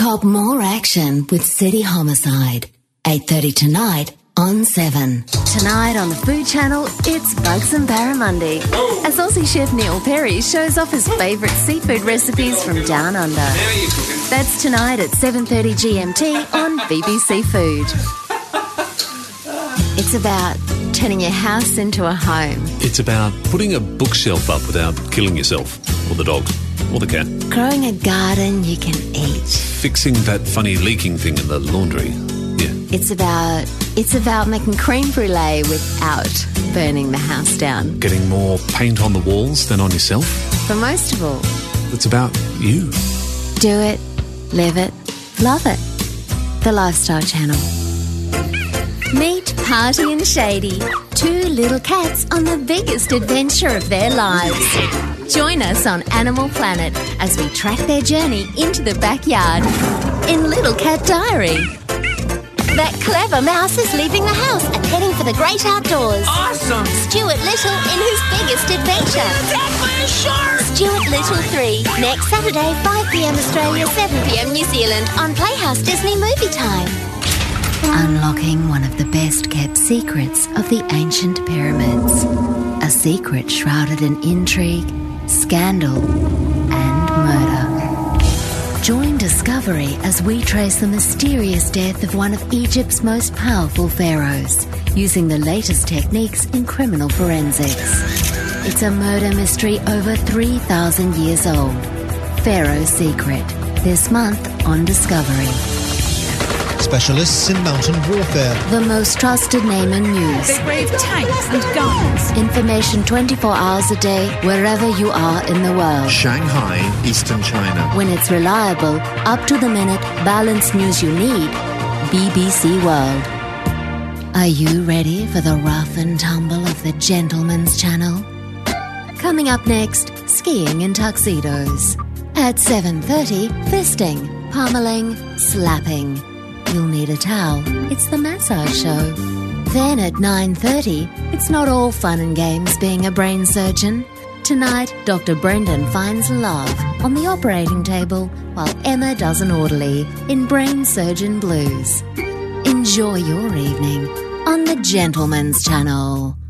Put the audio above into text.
Cop more action with City Homicide. 8:30 tonight on 7. Tonight on the Food Channel, it's Bugs and Barramundi. As Aussie chef Neil Perry shows off his favourite seafood recipes from down under. That's tonight at 7:30 GMT on BBC Food. It's about turning your house into a home. It's about putting a bookshelf up without killing yourself, or the dog, or the cat. Growing a garden you can eat. Fixing that funny leaking thing in the laundry. Yeah. It's about making creme brulee without burning the house down. Getting more paint on the walls than on yourself. But most of all, it's about you. Do it, live it, love it. The Lifestyle Channel. Meet Party and Shady, two little cats on the biggest adventure of their lives. Join us on Animal Planet as we track their journey into the backyard in Little Cat Diary. That clever mouse is leaving the house and heading for the great outdoors. Awesome! Stuart Little in his biggest adventure. Attacked by a shark! Stuart Little 3, next Saturday, 5pm Australia, 7pm New Zealand on Playhouse Disney Movie Time. Unlocking one of the best kept secrets of the ancient pyramids. A secret shrouded in intrigue, scandal, and murder. Join Discovery as we trace the mysterious death of one of Egypt's most powerful pharaohs, using the latest techniques in criminal forensics. It's a murder mystery over 3,000 years old. Pharaoh's Secret, this month on Discovery. Specialists in mountain warfare. The most trusted name in news. They brave tanks and guns. Information 24 hours a day, wherever you are in the world. Shanghai, Eastern China. When it's reliable, up-to-the-minute, balanced news you need, BBC World. Are you ready for the rough and tumble of the Gentleman's Channel? Coming up next, skiing in tuxedos. At 7:30, fisting, pummeling, slapping. You'll need a towel. It's the massage show. Then at 9:30, it's not all fun and games being a brain surgeon. Tonight, Dr. Brendan finds love on the operating table while Emma does an orderly in Brain Surgeon Blues. Enjoy your evening on the Gentleman's Channel.